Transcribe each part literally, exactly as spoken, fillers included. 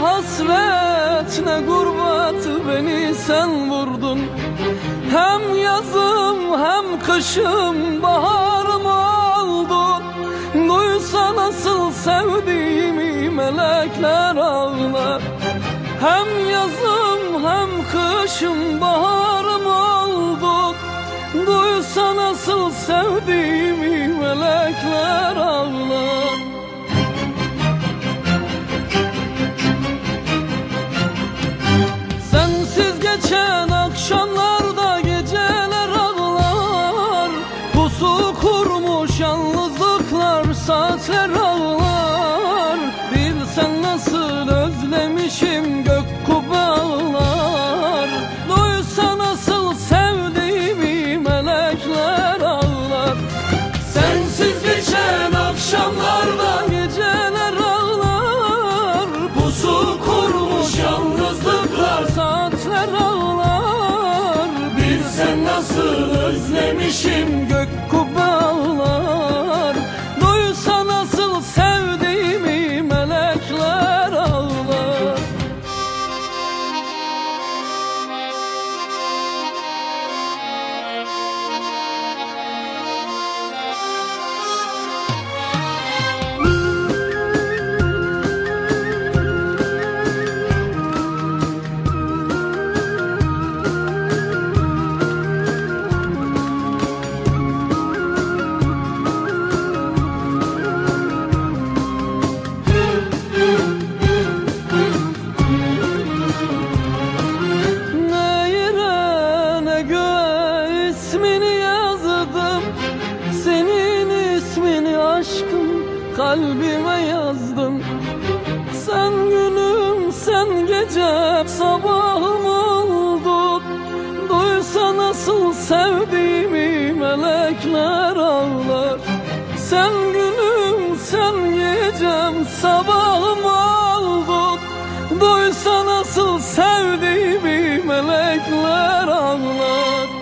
hasret ne gurbet beni sen vurdun. Hem yazım hem kışım baharım oldun. Duysa nasıl sevdiğimi melekler ağlar. Hem yazım hem kışım baharım oldun. Duysa nasıl sevdiğimi melekler ağlar. Sensiz geçen akşamlarda geceler ağlar. Pusu kurmuş yalnızlıklar, saatler ağlar. Bilsen nasıl özlemişim gök kubbalar. Duysa nasıl sevdiğimi melekler ağlar. Sensiz geçen akşamlarda geceler ağlar. Pusu kurmuş yalnızlıklar, saatler ağlar. Bilsen nasıl özlemişim gök kubbalar. Duysa nasıl sevdiğimi melekler ağlar. Kalbime yazdım. Sen günüm, sen gecem, sabahım oldun. Duysa nasıl sevdiğimi melekler ağlar. Sen günüm, sen gecem, sabahım oldun. Duysa nasıl sevdiğimi melekler ağlar.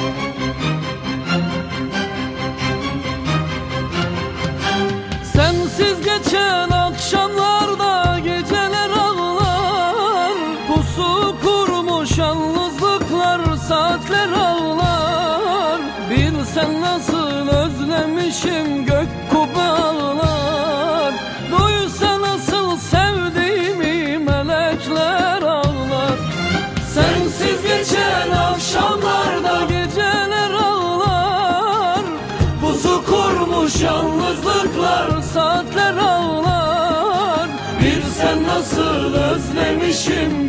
Sensiz geçen akşamlarda geceler ağlar. Pusu kurmuş yalnızlıklar, saatler ağlar. Bilsen nasıl özlemişim gök kubbalar. Duysa nasıl sevdiğimi melekler ağlar. Sensiz geçen akşamlarda geceler ağlar. Pusu kurmuş yalnızlıklar, saatler ağlar. Bilsen nasıl özlemişim